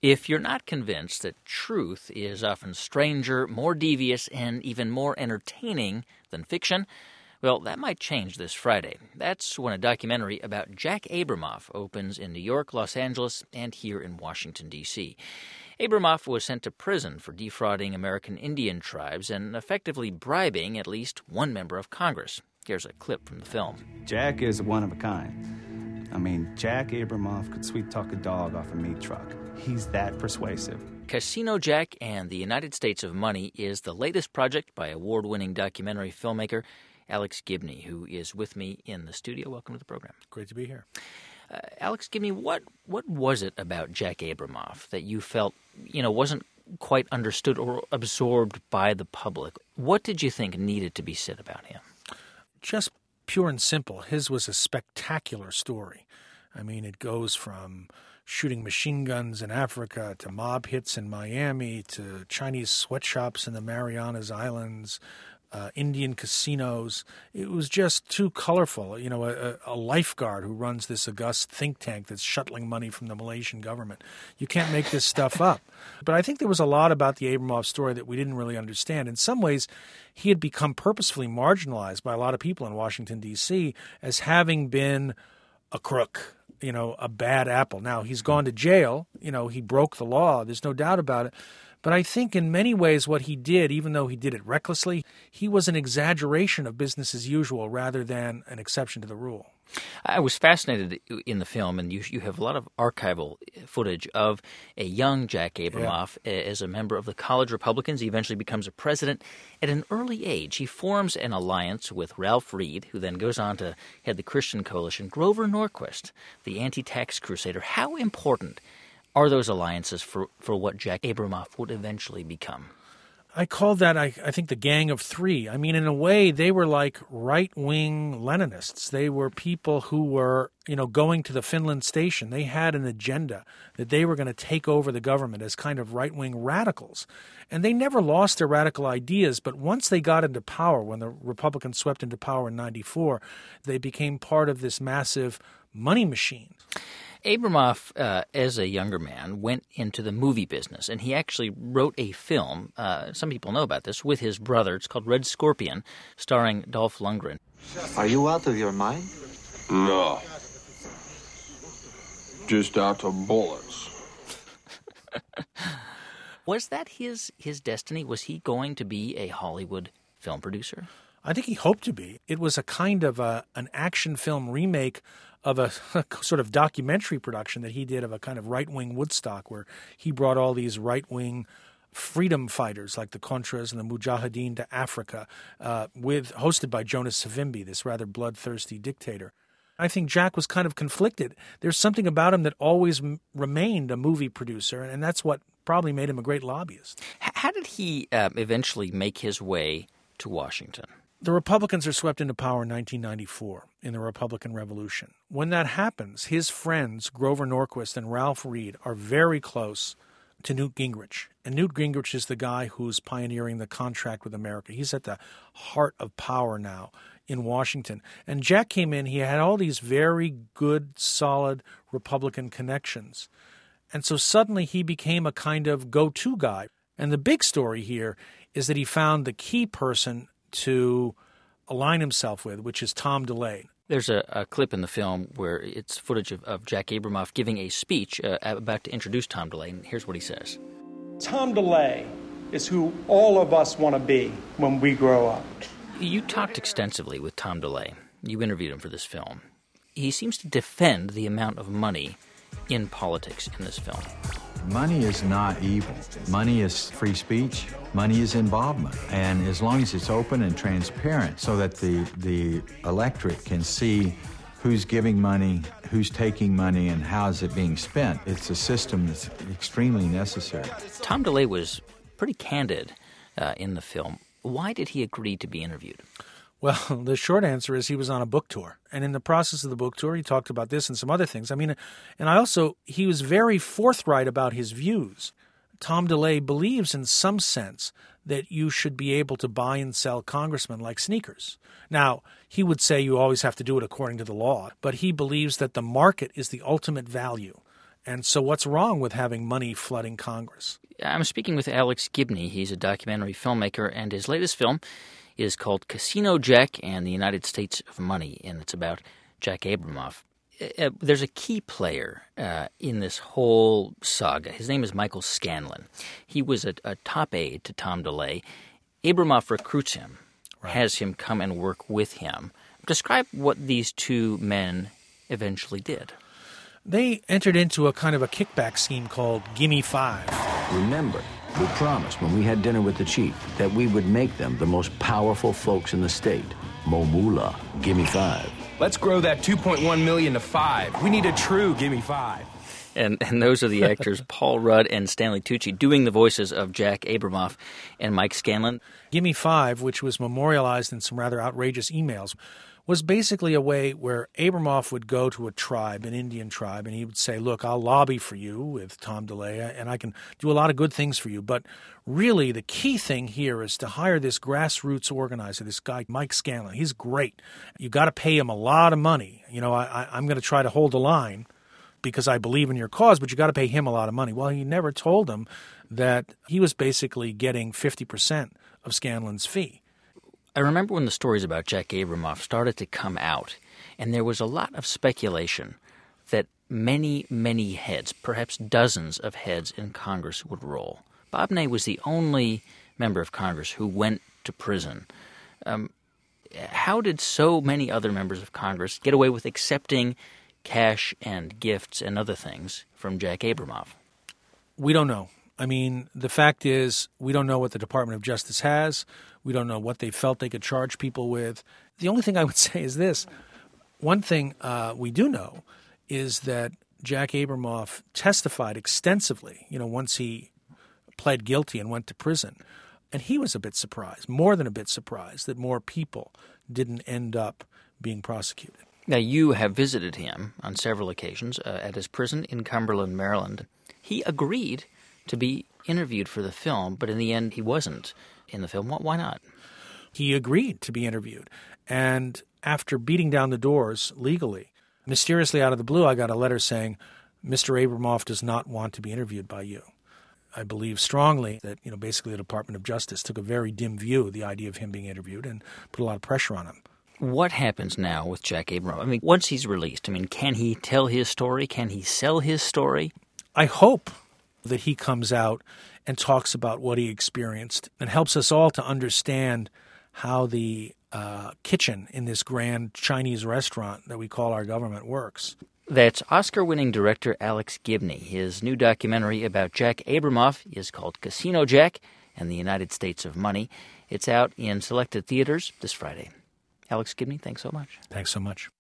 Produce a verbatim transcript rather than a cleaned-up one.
If you're not convinced that truth is often stranger, more devious, and even more entertaining than fiction, well, that might change this Friday. That's when a documentary about Jack Abramoff opens in New York, Los Angeles, and here in Washington, D C Abramoff was sent to prison for defrauding American Indian tribes and effectively bribing at least one member of Congress. Here's a clip from the film. Jack is one of a kind. I mean, Jack Abramoff could sweet-talk a dog off a meat truck. He's that persuasive. Casino Jack and the United States of Money is the latest project by award-winning documentary filmmaker Alex Gibney, who is with me in the studio. Welcome to the program. Great to be here. Uh, Alex Gibney, what what was it about Jack Abramoff that you felt, you know, wasn't quite understood or absorbed by the public? What did you think needed to be said about him? Just pure and simple. His was a spectacular story. I mean, it goes from shooting machine guns in Africa to mob hits in Miami to Chinese sweatshops in the Marianas Islands, uh, Indian casinos. It was just too colorful. You know, a, a lifeguard who runs this august think tank that's shuttling money from the Malaysian government. You can't make this stuff up. But I think there was a lot about the Abramoff story that we didn't really understand. In some ways, he had become purposefully marginalized by a lot of people in Washington, D C as having been a crook, you know, a bad apple. Now, he's gone to jail. You know, he broke the law. There's no doubt about it. But I think in many ways what he did, even though he did it recklessly, he was an exaggeration of business as usual rather than an exception to the rule. I was fascinated in the film, and you you have a lot of archival footage of a young Jack Abramoff yeah. as a member of the College Republicans. He eventually becomes a president. At an early age, he forms an alliance with Ralph Reed, who then goes on to head the Christian Coalition. Grover Norquist, the anti-tax crusader. How important are those alliances for, for what Jack Abramoff would eventually become? I call that, I, I think, the Gang of Three. I mean, in a way, they were like right-wing Leninists. They were people who were, you know, going to the Finland station. They had an agenda that they were going to take over the government as kind of right-wing radicals. And they never lost their radical ideas, but once they got into power, when the Republicans swept into power in ninety-four, they became part of this massive money machine. Abramoff, uh, as a younger man, went into the movie business, and he actually wrote a film, uh, some people know about this, with his brother. It's called Red Scorpion, starring Dolph Lundgren. Are you out of your mind? No. Just out of bullets. Was that his, his destiny? Was he going to be a Hollywood film producer? I think he hoped to be. It was a kind of a, an action film remake of a, a sort of documentary production that he did of a kind of right-wing Woodstock, where he brought all these right-wing freedom fighters like the Contras and the Mujahideen to Africa, uh, with hosted by Jonas Savimbi, this rather bloodthirsty dictator. I think Jack was kind of conflicted. There's something about him that always m- remained a movie producer, and that's what probably made him a great lobbyist. How did he uh, eventually make his way to Washington? The Republicans are swept into power in nineteen ninety-four in the Republican Revolution. When that happens, his friends, Grover Norquist and Ralph Reed, are very close to Newt Gingrich. And Newt Gingrich is the guy who's pioneering the contract with America. He's at the heart of power now in Washington. And Jack came in, he had all these very good, solid Republican connections. And so suddenly he became a kind of go-to guy. And the big story here is that he found the key person to align himself with, which is Tom DeLay. There's a, a clip in the film where it's footage of, of Jack Abramoff giving a speech uh, about to introduce Tom DeLay, and here's what he says. Tom DeLay is who all of us want to be when we grow up. You talked extensively with Tom DeLay. You interviewed him for this film. He seems to defend the amount of money in politics in this film. Money is not evil. Money is free speech. Money is involvement. And as long as it's open and transparent so that the, the electorate can see who's giving money, who's taking money, and how is it being spent, it's a system that's extremely necessary. Tom DeLay was pretty candid uh, in the film. Why did he agree to be interviewed? Well, the short answer is he was on a book tour. And in the process of the book tour, he talked about this and some other things. I mean, and I also, he was very forthright about his views. Tom DeLay believes in some sense that you should be able to buy and sell congressmen like sneakers. Now, he would say you always have to do it according to the law, but he believes that the market is the ultimate value. And so what's wrong with having money flooding Congress? I'm speaking with Alex Gibney. He's a documentary filmmaker, and his latest film is called Casino Jack and the United States of Money, and it's about Jack Abramoff. Uh, there's a key player uh, in this whole saga. His name is Michael Scanlon. He was a, a top aide to Tom DeLay. Abramoff recruits him, right. has him come and work with him. Describe what these two men eventually did. They entered into a kind of a kickback scheme called Gimme Five. Remember, we promised when we had dinner with the chief that we would make them the most powerful folks in the state. Mo Moolah, Gimme Five. Let's grow that two point one million to five. We need a true Gimme Five. And and those are the actors Paul Rudd and Stanley Tucci doing the voices of Jack Abramoff and Mike Scanlon. Gimme Five, which was memorialized in some rather outrageous emails, was basically a way where Abramoff would go to a tribe, an Indian tribe, and he would say, look, I'll lobby for you with Tom DeLay, and I can do a lot of good things for you. But really the key thing here is to hire this grassroots organizer, this guy, Mike Scanlon. He's great. You got to pay him a lot of money. You know, I, I'm going to try to hold the line because I believe in your cause, but you got to pay him a lot of money. Well, he never told him that he was basically getting fifty percent of Scanlon's fee. I remember when the stories about Jack Abramoff started to come out, and there was a lot of speculation that many, many heads, perhaps dozens of heads in Congress would roll. Bob Ney was the only member of Congress who went to prison. Um, how did so many other members of Congress get away with accepting cash and gifts and other things from Jack Abramoff? We don't know. I mean, the fact is we don't know what the Department of Justice has. We don't know what they felt they could charge people with. The only thing I would say is this. One thing uh, we do know is that Jack Abramoff testified extensively, you know, once he pled guilty and went to prison. And he was a bit surprised, more than a bit surprised, that more people didn't end up being prosecuted. Now, you have visited him on several occasions uh, at his prison in Cumberland, Maryland. He agreed to be interviewed for the film, but in the end he wasn't in the film. Why not? He agreed to be interviewed. And after beating down the doors legally, mysteriously out of the blue, I got a letter saying, Mister Abramoff does not want to be interviewed by you. I believe strongly that, you know, basically the Department of Justice took a very dim view of the idea of him being interviewed and put a lot of pressure on him. What happens now with Jack Abramoff? I mean, once he's released, I mean, can he tell his story? Can he sell his story? I hope that he comes out and talks about what he experienced and helps us all to understand how the uh, kitchen in this grand Chinese restaurant that we call our government works. That's Oscar-winning director Alex Gibney. His new documentary about Jack Abramoff is called Casino Jack and the United States of Money. It's out in selected theaters this Friday. Alex Gibney, thanks so much. Thanks so much.